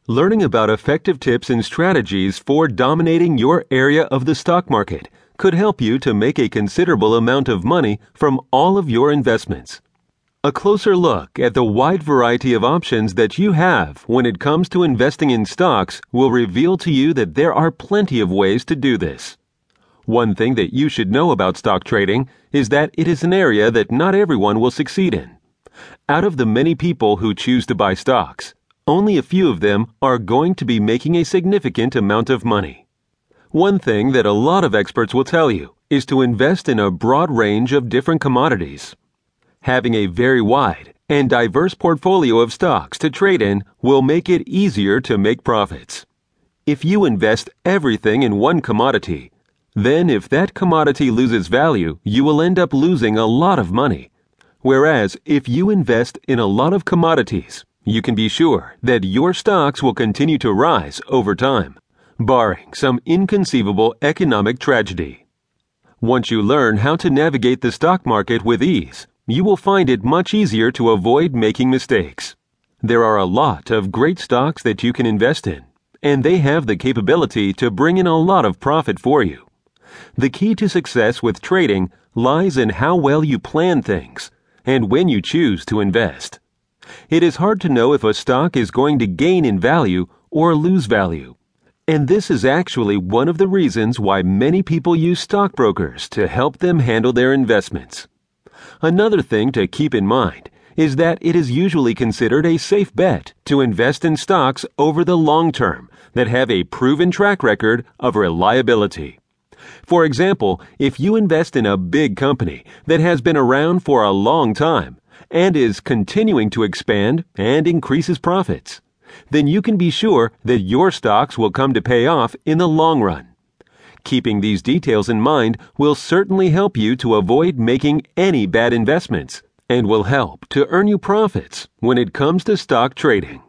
Learning about effective tips and strategies for dominating your area of the stock market could help you to make a considerable amount of money from all of your investments. A closer look at the wide variety of options that you have when it comes to investing in stocks will reveal to you that there are plenty of ways to do this. One thing that you should know about stock trading is that it is an area that not everyone will succeed in. Out of the many people who choose to buy stocks, only a few of them are going to be making a significant amount of money. One thing that a lot of experts will tell you is to invest in a broad range of different commodities. Having a very wide and diverse portfolio of stocks to trade in will make it easier to make profits. If you invest everything in one commodity, then if that commodity loses value, you will end up losing a lot of money. Whereas if you invest in a lot of commodities, you can be sure that your stocks will continue to rise over time, barring some inconceivable economic tragedy. Once you learn how to navigate the stock market with ease, you will find it much easier to avoid making mistakes. There are a lot of great stocks that you can invest in, and they have the capability to bring in a lot of profit for you. The key to success with trading lies in how well you plan things and when you choose to invest. It is hard to know if a stock is going to gain in value or lose value. And this is actually one of the reasons why many people use stockbrokers to help them handle their investments. Another thing to keep in mind is that it is usually considered a safe bet to invest in stocks over the long term that have a proven track record of reliability. For example, if you invest in a big company that has been around for a long time and is continuing to expand and increases profits, then you can be sure that your stocks will come to pay off in the long run. Keeping these details in mind will certainly help you to avoid making any bad investments and will help to earn you profits when it comes to stock trading.